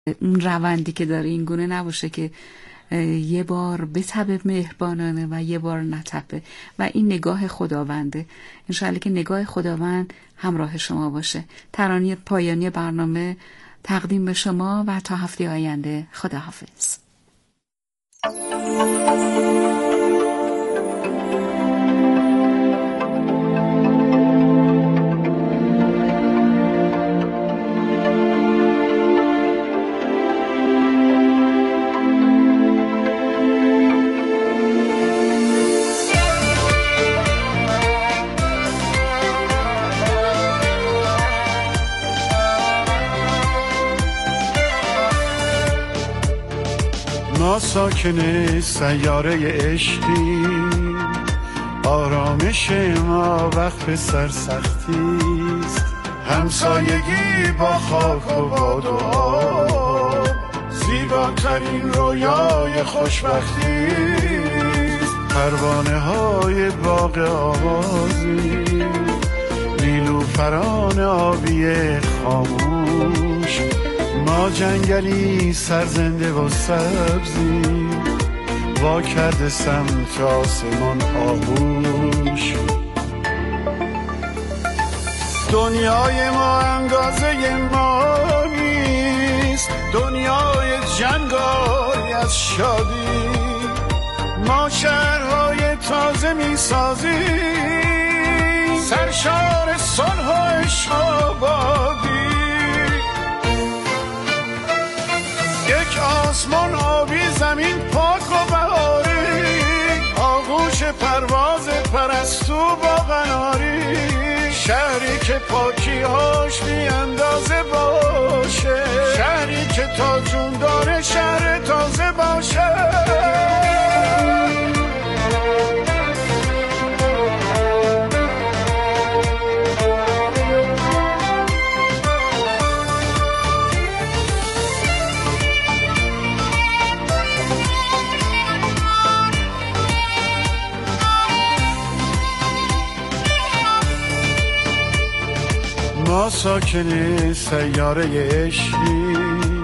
اون روندی که داره این گونه نباشه که یه بار بتبه مهربانانه و یه بار نتبه، و این نگاه خداونده. انشاءالله که نگاه خداوند همراه شما باشه. ترانه پایانی برنامه تقدیم به شما و تا هفته آینده خداحافظ. ما ساکن سیاره عشقی، آرامش ما وقت سرسختیست. همسایگی با خاک و باد و آب، زیباترین رویای خوشبختیست. پروانه های باغ آوازی، نیلوفران آبی خاموش، ما جنگلی سرزنده و سبزی، وا کرده سمت آسمان آغوش. دنیای ما اندازه ما نیست، دنیای جنگاری از شادی. ما شهرهای تازه می سازیم، سرشار صلح و عشق و آبادی. یک آسمان آبی، زمین پاک و بهاری، آغوش پرواز پرستو با قناری. شهری که پاکی‌هاش بی اندازه باشه، شهری که تا جون داره شهر تازه باشه. ما ساکن سیاره عشقی،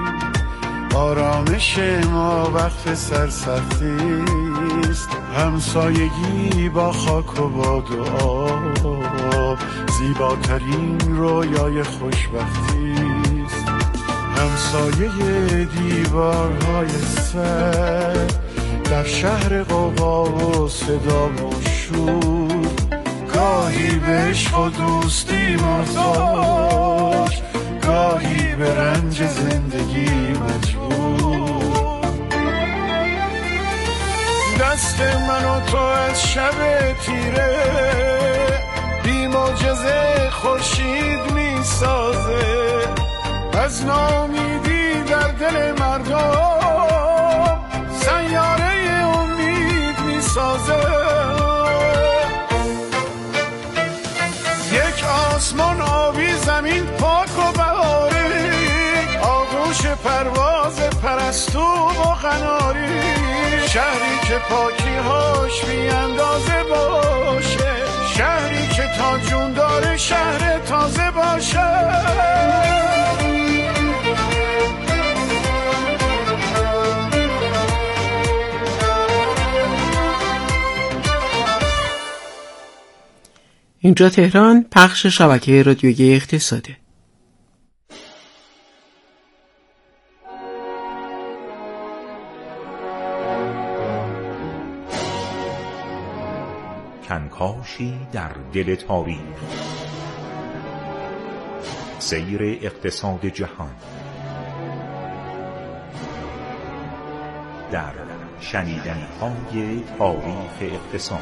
آرامش ما وقت سرسختیست. همسایگی با خاک و باد و آب، زیباترین رویای خوشبختیست. همسایه دیوارهای سر، در شهر غوغا و صدا و شور، گاهی به عشق و دوستی محتاج، گاهی به رنج زندگی مجبور. دست من و تو از شب تیره، بی معجزه خورشید می سازه. از ناامیدی در دل مردم، سیاره امید می سازه. آسمان آبی، زمین پاک و بهاری، آغوش پرواز پرستو و قناری. شهری که پاکی‌هاش بی اندازه باشه، شهری که تا جون داره شهر تازه باشه. اینجا تهران، پخش شبکه رادیویی اقتصاده. کنکاشی در دل تاریخ، سیر اقتصاد جهان در شنیدنی‌های تاریخ اقتصاد.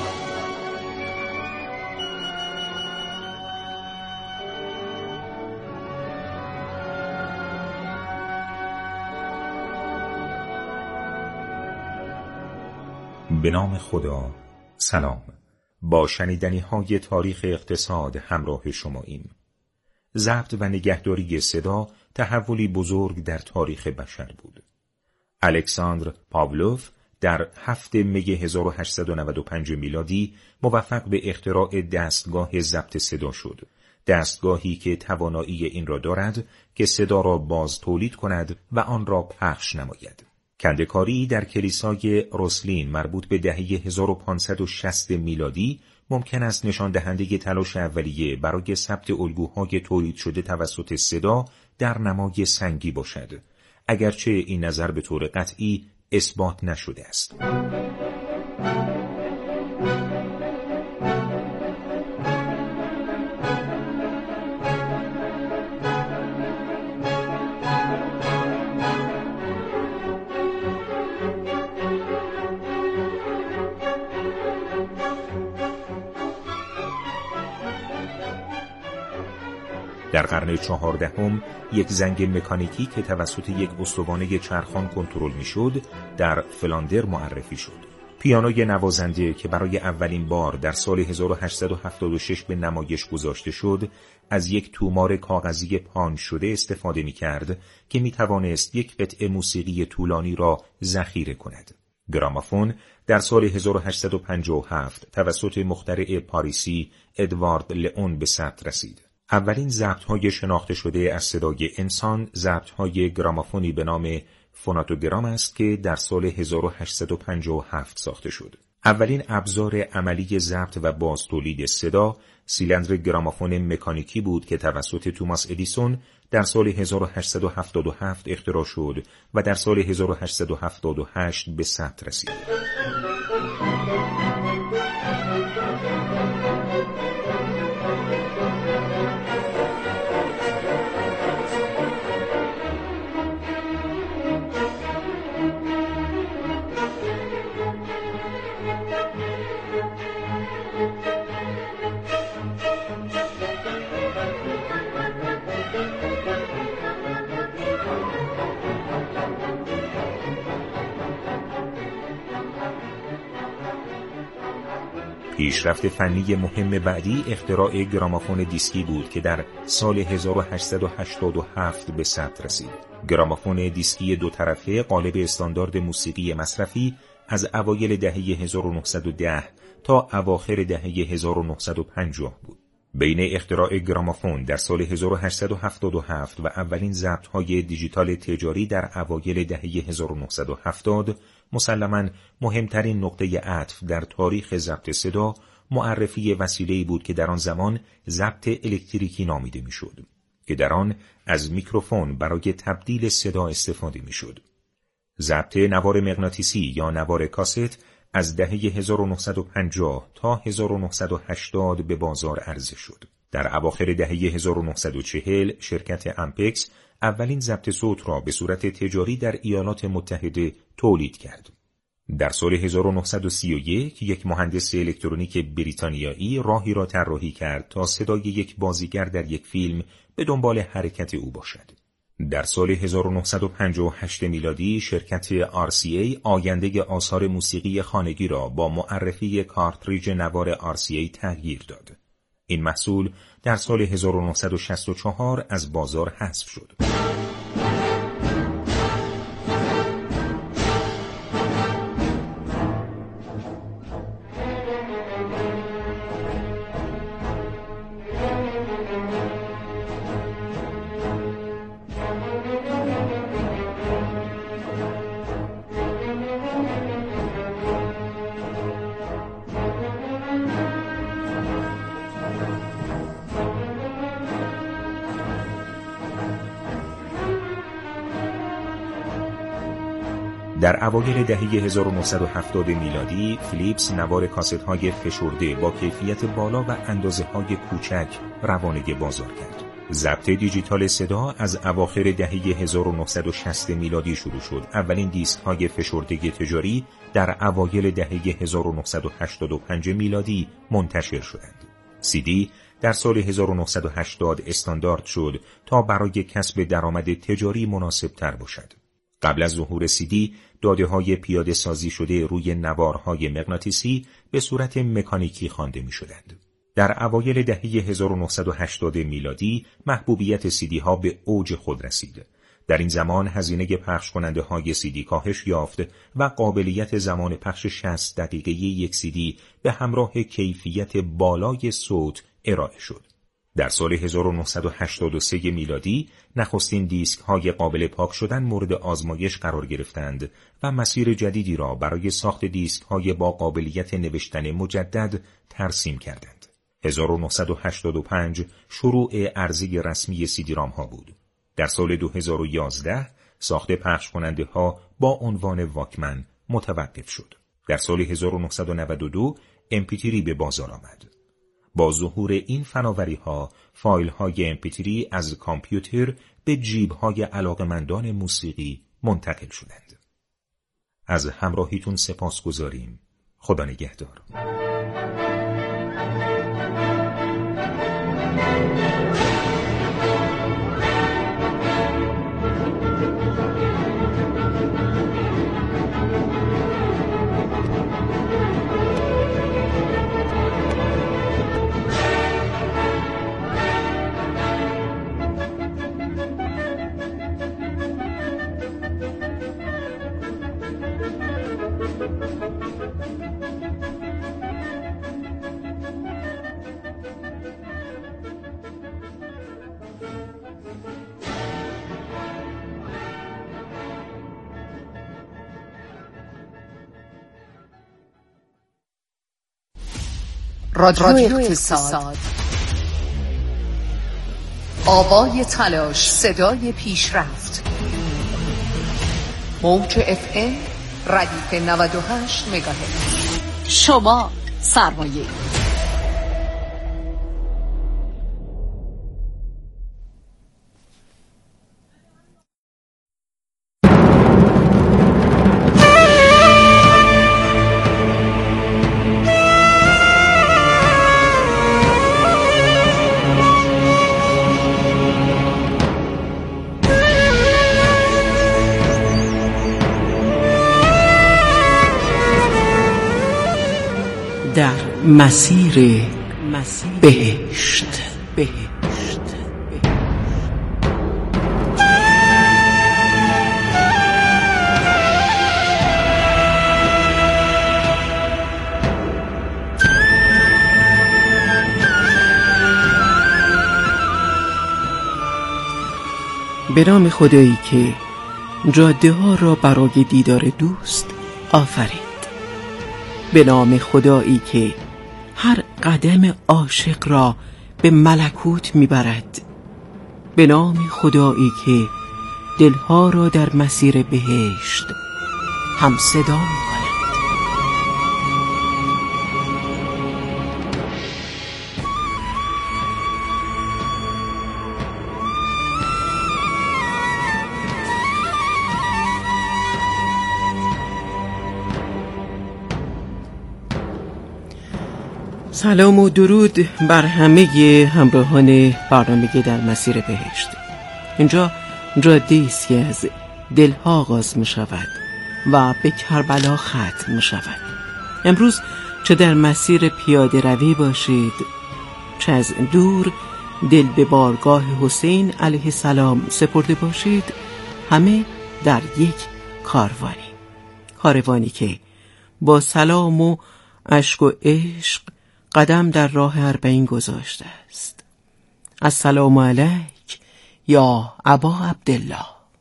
به نام خدا. سلام. با شنیدنی‌های تاریخ اقتصاد همراه شما ایم. ضبط و نگهداری صدا تحولی بزرگ در تاریخ بشر بود. الکساندر پاولوف در 7 می 1895 میلادی موفق به اختراع دستگاه ضبط صدا شد دستگاهی که توانایی این را دارد که صدا را باز تولید کند و آن را پخش نماید. کنده‌کاری در کلیسای روسلین مربوط به دهه 1560 میلادی ممکن است نشان دهنده تلاش اولیه برای ثبت الگوهای تولید شده توسط صدا در نمای سنگی باشد، اگرچه این نظر به طور قطعی اثبات نشده است. در قرن 14 یک زنگ مکانیکی که توسط یک استوانه چرخان کنترل میشد در فلاندر معرفی شد. پیانوی نوازنده که برای اولین بار در سال 1876 به نمایش گذاشته شد، از یک تومار کاغذی پانچ شده استفاده می‌کرد که می‌توانست یک قطعه موسیقی طولانی را ذخیره کند. گرامافون در سال 1857 توسط مخترع پاریسی ادوارد لئون به ثبت رسید. اولین ضبط‌های شناخته شده از صدای انسان ضبط‌های گرامافونی به نام فوناتوگرام است که در سال 1857 ساخته شد. اولین ابزار عملی ضبط و بازتولید صدا سیلندر گرامافون مکانیکی بود که توسط توماس ادیسون در سال 1877 اختراع شد و در سال 1878 به ثبت رسید. پیشرفت فنی مهم بعدی اختراع گرامافون دیسکی بود که در سال 1887 به ثبت رسید. گرامافون دیسکی دو طرفه قالب استاندارد موسیقی مصرفی از اوایل دهه 1910 تا اواخر دهه 1950 بود. بین اختراع گرامافون در سال 1877 و اولین ضبط‌های دیجیتال تجاری در اوایل دهه 1970 مسلماً مهمترین نقطه عطف در تاریخ ضبط صدا معرفی وسیله‌ای بود که در آن زمان ضبط الکتریکی نامیده میشد، که در آن از میکروفون برای تبدیل صدا استفاده میشد. ضبط نوار مغناطیسی یا نوار کاست از دهه 1950 تا 1980 به بازار عرضه شد. در اواخر دهه 1940 شرکت امپکس اولین ضبط صوت را به صورت تجاری در ایالات متحده تولید کرد. در سال 1931 یک مهندس الکترونیک بریتانیایی راهی را طراحی کرد تا صدای یک بازیگر در یک فیلم به دنبال حرکت او باشد. در سال 1958 میلادی شرکت RCA آینده آثار موسیقی خانگی را با معرفی کارتریج نوار RCA تغییر داد. این محصول در سال 1964 از بازار حذف شد. در اوایل دهه 1970 میلادی فیلیپس نوار کاست‌های فشرده با کیفیت بالا و اندازه‌های کوچک روانه بازار کرد. ضبط دیجیتال صدا از اواخر دهه 1960 میلادی شروع شد. اولین دیسک‌های فشرده تجاری در اوایل دهه 1985 میلادی منتشر شدند. CD در سال 1980 استاندارد شد تا برای کسب درآمد تجاری مناسب تر باشد. قبل از ظهور CD داده‌های پیاده سازی شده روی نوارهای مغناطیسی به صورت مکانیکی خوانده می‌شدند. در اوایل دهه 1980 میلادی محبوبیت CD ها به اوج خود رسید. در این زمان هزینه پخش کننده های CD کاهش یافت و قابلیت زمان پخش 60 دقیقه‌ای یک CD به همراه کیفیت بالای صوت ارائه شد. در سال 1983 میلادی نخستین دیسک های قابل پاک شدن مورد آزمایش قرار گرفتند و مسیر جدیدی را برای ساخت دیسک های با قابلیت نوشتن مجدد ترسیم کردند. 1985 شروع عرضه رسمی CD-ROM ها بود. در سال 2011 ساخت پخش کننده ها با عنوان واکمن متوقف شد. در سال 1992 MP3 به بازار آمد. با ظهور این فناوری ها فایل های MP3 از کامپیوتر به جیب های علاقمندان موسیقی منتقل شدند. از همراهیتون سپاسگزاریم. خدا نگهدار. رادیو اقتصاد، آوای تلاش، صدای پیشرفت. موج FM ردیف 98 مگاهرتز. شما سرمایه. در مسیر بهشت. به نام خدایی که جاده ها را برای دیدار دوست آفرید. به نام خدایی که هر قدم عاشق را به ملکوت میبرد. به نام خدایی که دلها را در مسیر بهشت هم صدا میکند. سلام و درود بر همه همراهان برنامه در مسیر بهشت. اینجا جاده است که از دلها آغاز می شود و به کربلا ختم می شود. امروز چه در مسیر پیاده روی باشید، چه از دور دل به بارگاه حسین علیه السلام سپرده باشید، همه در یک کاروانی که با سلام و اشک و عشق قدم در راه اربعین گذاشته است. السلام علیک یا ابا عبدالله.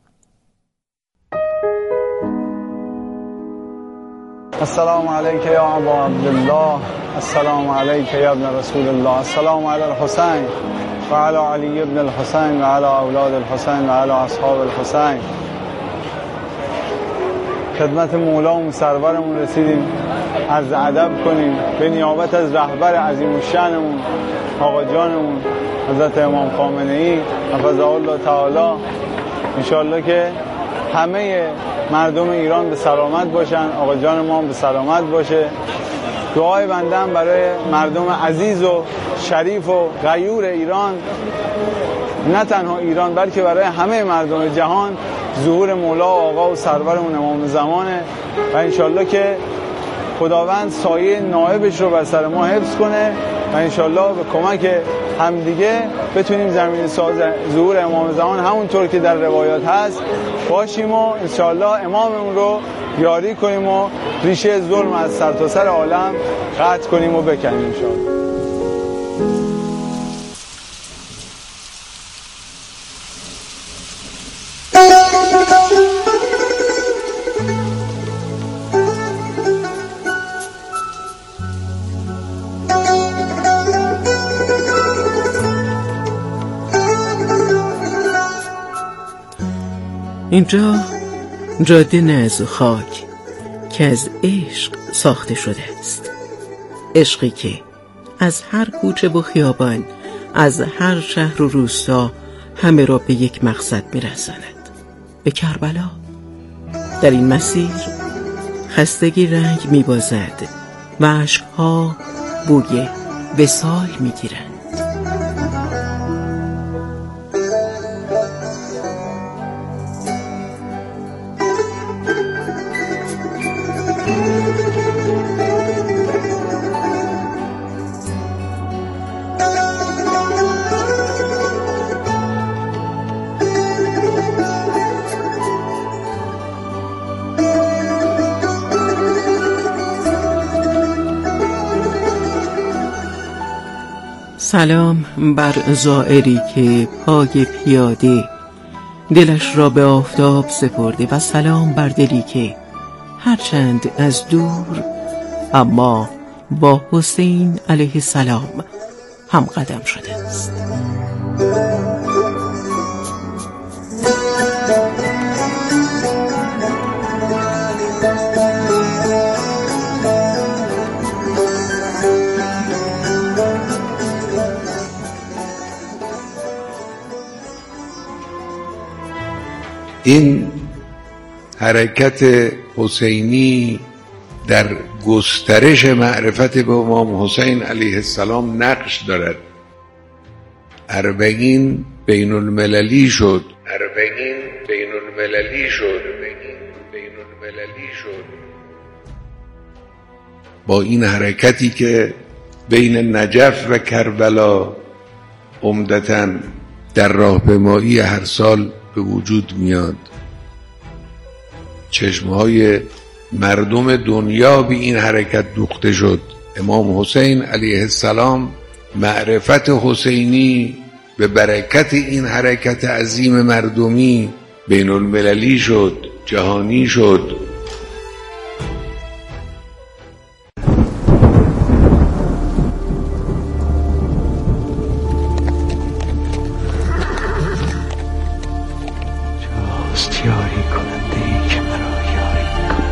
السلام علیک یا ابا عبدالله. السلام علیک یا ابن رسول الله. السلام علی الحسین و علی علی ابن الحسین و علی اولاد الحسین و علی اصحاب الحسین. خدمت مولامون سرورمون رسیدیم، عرض ادب کنیم به نیابت از رهبر عظیم الشأنمون آقا جانمون حضرت امام خامنه‌ای حفظه الله تعالی. انشالله که همه مردم ایران به سلامت باشن، آقا جان ما هم به سلامت باشه. دعای بنده هم برای مردم عزیز و شریف و غیور ایران، نه تنها ایران بلکه برای همه مردم جهان، ظهور مولا و آقا و سرورمون امام زمانه و انشالله که خداوند سایه نائبش رو بر سر ما حفظ کنه و انشالله به کمک همدیگه بتونیم زمین ساز ظهور امام زمان همونطور که در روایات هست باشیم و انشالله اماممون رو یاری کنیم و ریشه ظلم از سرتاسر عالم قطع کنیم و بکنیم انشالله. اینجا جاده نه از خاک که از عشق ساخته شده است، عشقی که از هر کوچه و خیابان، از هر شهر و روستا همه را به یک مقصد می‌رساند، به کربلا. در این مسیر خستگی رنگ می‌بازد و اشک‌ها بوی وصال می‌گیرند. سلام بر زائری که پای پیاده دلش را به آفتاب سپرده و سلام بر دلی که هرچند از دور اما با حسین علیه السلام هم قدم شده است. این حرکت حسینی در گسترش معرفت به امام حسین علیه السلام نقش دارد. اربعین بین المللی شد. با این حرکتی که بین نجف و کربلا عمدتاً در راهپیمایی هر سال به وجود میاد. چشمهای مردم دنیا به این حرکت دوخته شد. امام حسین علیه السلام معرفت حسینی به برکت این حرکت عظیم مردمی بین المللی شد، جهانی شد. یاری کننده ای که مرا یاری کن.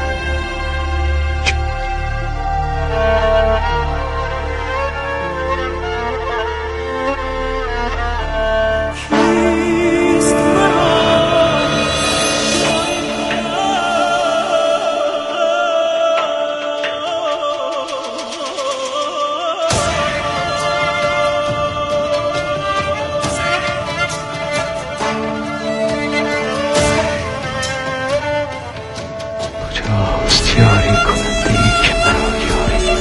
یاری کننده ای که مرا یاری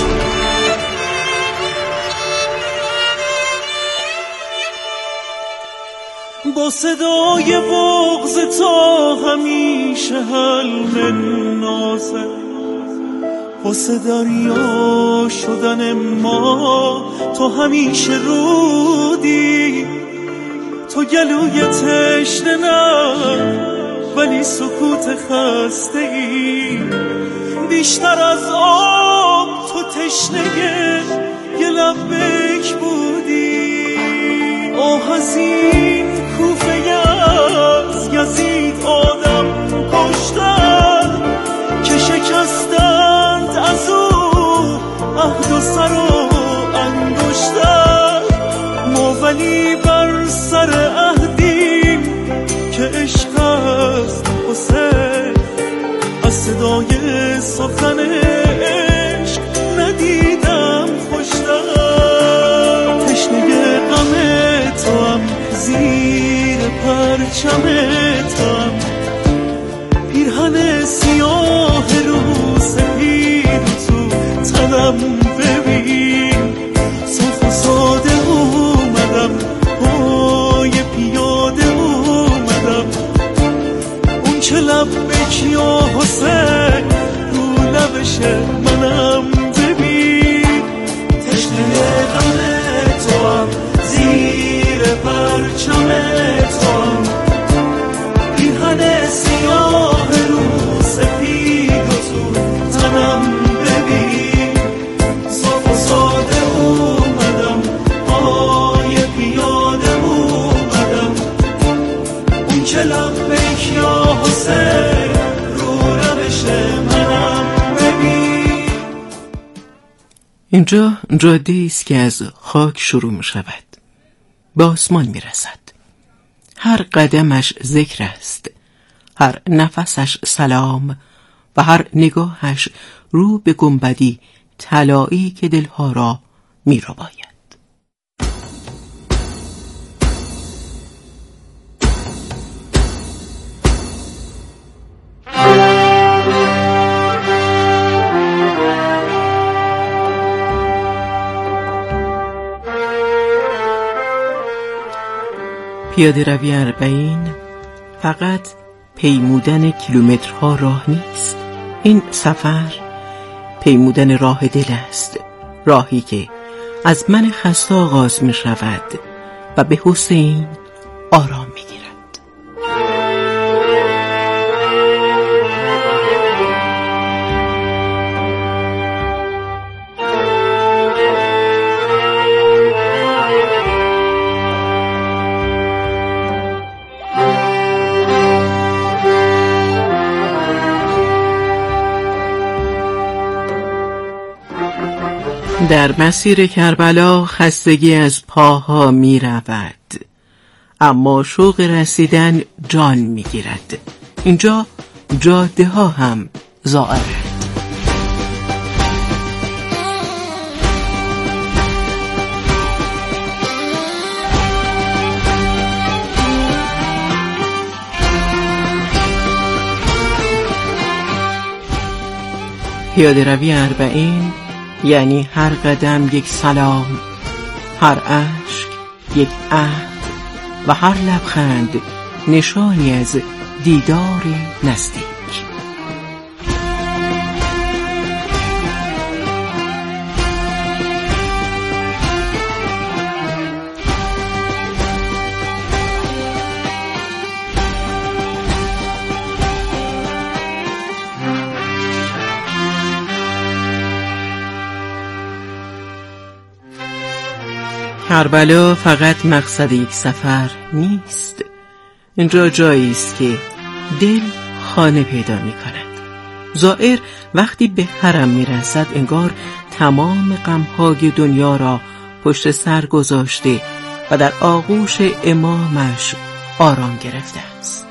کن. با صدای بغض تا همیشه حلم نازه، واسه دریا شدن ما تو همیشه رودی. تو گلوی تشنه نه ولی سکوت خسته ای، بیشتر از آب تو تشنه یه لبک بودی. آه از این کوفه از یزید آدم کشتن که شکستند از او عهد و سر و انگشتن. ما ولی بر سر عهدیم که عشق است حسین، از صدای سخن عشق ندیدم خوشتر. تشنه غم تو هم زیر پرچم تو هم، پیرهن سیاه رو سپید تو تنم ببین. صاف و ساده اومدم پای پیاده اومدم، اون که لبک یا حسین رو لبشه منم ببین. تشنه غم تو هم زیر پرچم تو هم، پیرهن سیاه رو سپید و تو تنم ببین. صاف و ساده اومدم پای پیاده اومدم، اون که لبک یا حسین رو روش منم ببین. اینجا جاده است که از خاک شروع می شود، به آسمان می رسد. هر قدمش ذکر است، هر نفسش سلام و هر نگاهش رو به گنبدی طلایی که دلها را می رو باید. پیاده روی 40 فقط پیمودن کیلومترها راه نیست. این سفر پیمودن راه دل است، راهی که از من خسته آغاز می شود و به حسین آرام می گیرد. در مسیر کربلا خستگی از پاها می رود، اما شوق رسیدن جان می گیرد. اینجا جاده ها هم زائرند. پیاده روی 40 یعنی هر قدم یک سلام، هر اشک یک عهد و هر لبخند نشانی از دیدار نزدیک. کربلا فقط مقصد یک سفر نیست. اینجا جایی است که دل خانه پیدا می کند. زائر وقتی به حرم می رسد انگار تمام غم‌های دنیا را پشت سر گذاشته و در آغوش امامش آرام گرفته است.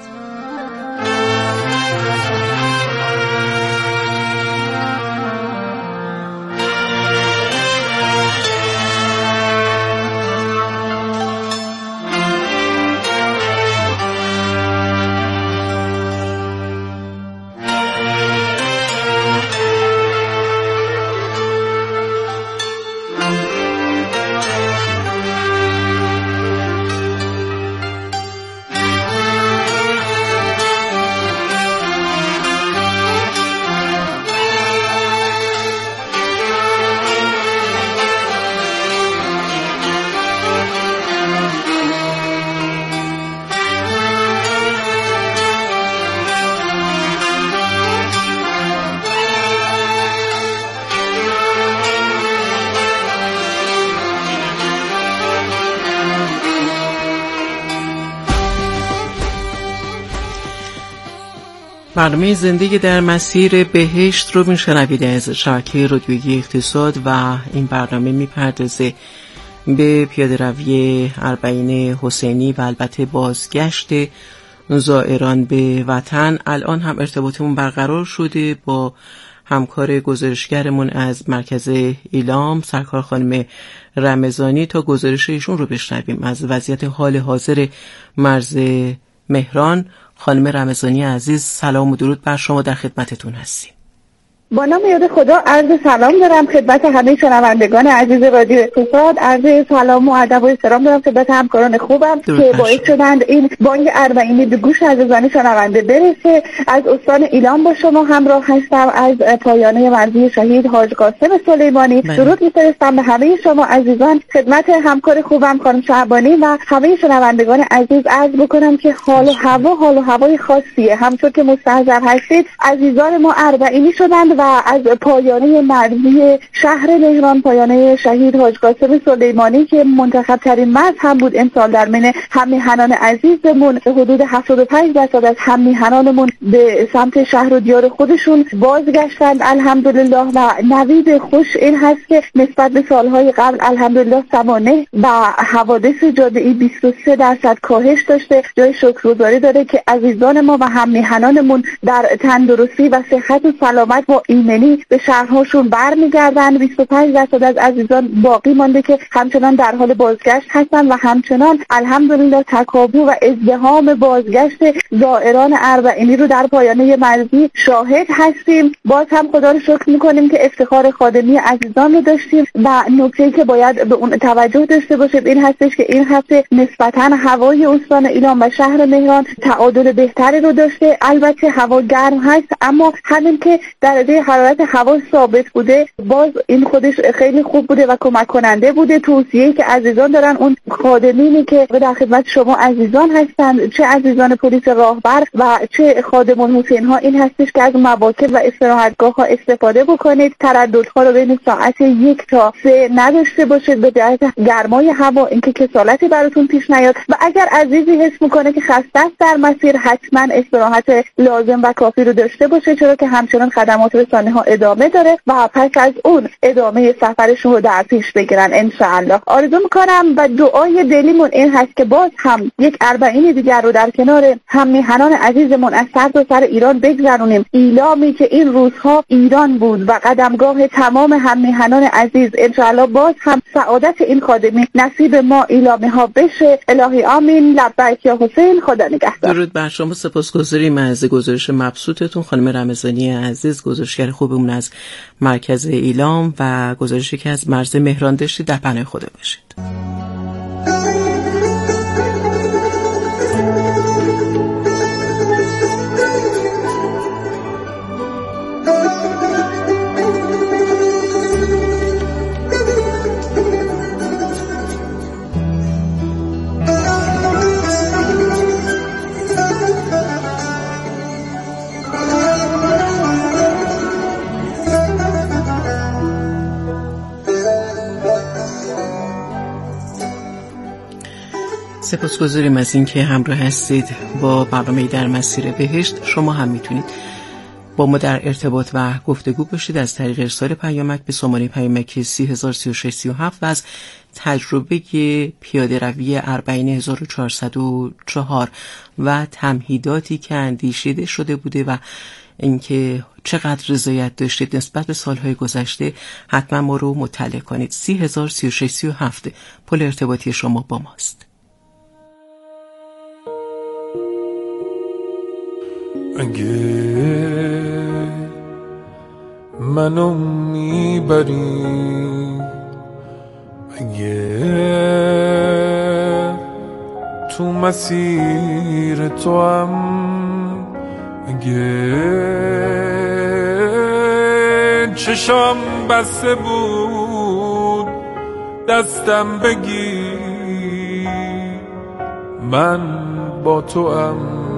برنامه زندگی در مسیر بهشت رو میشنوید از شبکه رادیویی اقتصاد و این برنامه میپردازه به پیاده روی 40 حسینی و البته بازگشت زائران به وطن. الان هم ارتباطمون برقرار شده با همکار گزارشگرمون از مرکز ایلام سرکار خانم رمضانی تا گزارش ایشون رو بشنویم از وضعیت حال حاضر مرز مهران. خانم رمضانی عزیز سلام و درود بر شما، در خدمتتون هستیم. با نام یاد خدا عرض سلام دارم خدمت همه شنوندگان عزیز رادیو اقتصاد. عرض سلام و ادب و احترام دارم خدمت همکاران خوبم که باعث شدند این بانگ 40 به گوش عزیزان شنونده برسه. از استان ایلام با شما همراه هستم، از پایانه مرزی شهید حاج قاسم سلیمانی. درود می‌فرستم به همه شما عزیزان. خدمت همکار خوبم خانم شعبانی و همه شنوندگان عزیز عرض بکنم که حال و هوای خاصیه. همونطور که مستحضر هستید عزیزان ما 40 شدند و و از پایانه مرزی شهر مهران، پایانه شهید حاج قاسم سلیمانی که منتخب ترین مرز هم بود امسال در بین هم‌میهنان عزیزمون، حدود 75% از هم‌میهنانمون به سمت شهر و دیار خودشون بازگشتند الحمدلله. و نوید خوش این هست که نسبت به سالهای قبل الحمدلله سوانح و حوادث جاده‌ای 23% کاهش داشته. جای شکرگزاری داره که عزیزان ما و هم‌میهنانمون در تندرستی و صحت و سلامت و ایمنی به شهرهاشون برمیگردن. 25% از عزیزان باقی مانده که همچنان در حال بازگشت هستن و همچنان الحمدلله تکاپو و ازدحام بازگشت زائران اربعینی رو در پایانه مرزی شاهد هستیم. باز هم خدا رو شکر میکنیم که افتخار خادمی عزیزان رو داشتیم و نکته‌ای که باید به اون توجه داشته باشیم این هستش که این هفته نسبتاً هوای استان ایلام و شهر مهران تعادل بهتری رو داشته. البته هوا گرم هست اما همین که درجه حرارت هوا ثابت بوده باز این خودش خیلی خوب بوده و کمک کننده بوده. توصیه‌ای که عزیزان دارن، اون خادمینی که در خدمت شما عزیزان هستند، چه عزیزان پلیس راهبر و چه خادم الحسین ها، این هستش که از مواکب و استراحتگاه ها استفاده بکنید. ترددها رو بین ساعت 1 تا 3 نداشته باشید به جهت گرمای هوا، اینکه کسالتی براتون پیش نیاد. و اگر عزیزی حس میکنه که خسته است در مسیر حتما استراحت لازم و کافی رو داشته باشه، چرا که همچنان خدمات رسانه ها ادامه داره و پس از اون ادامه سفرشون رو در پیش بگیرن انشاءالله. آرزو میکنم و دعای دلیمون این هست که باز هم یک اربعین دیگر رو در کنار هم‌میهنان عزیزمون از سر تا سر ایران بگذرونیم. ایلامی که این روزها ایران بود و قدمگاه تمام هم‌میهنان عزیز، انشاءالله باز هم سعادت این خادمی نصیب ما ایلامی ها بشه. الهی آمین. لبیک یا حسین. خدا نگهدار. درود بر شما. سپاسگزاریم از گزارش مبسوطتون خانم رمضانی عزیز، گزارشگر خوبمون از مرکز ایلام و گزارشی که از مرز مهران داشتید. در پناه خدا باشید. سپاسگزاریم از این که همراه هستید با برنامه در مسیر بهشت. شما هم میتونید با ما در ارتباط و گفتگو باشید از طریق ارسال پیامک به شماره پیامک 303637 و از تجربه پیاده روی 41404 و تمهیداتی که اندیشیده شده بوده و اینکه چقدر رضایت داشتید نسبت به سالهای گذشته حتما ما رو مطلع کنید. 303637 پل ارتباطی شما با ماست. اگه منو میبری، اگه تو مسیر تو هم، اگه چشام بسته بود دستم بگی من با تو هم،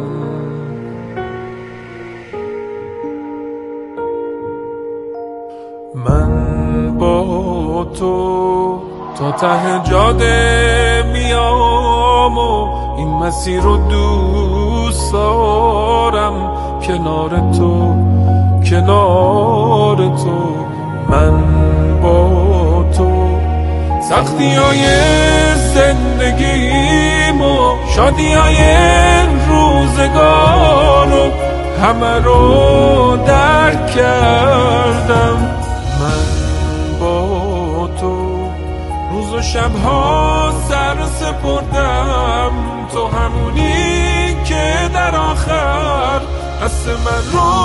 من با تو تا ته جاده میام و این مسیر رو دوست دارم، کنار تو کنار تو، من با تو سختی های زندگیم و شادی های روزگار و همه رو درک کردم، من با تو روز و شبها سر سپردم، تو همونی که در آخر قصد من رو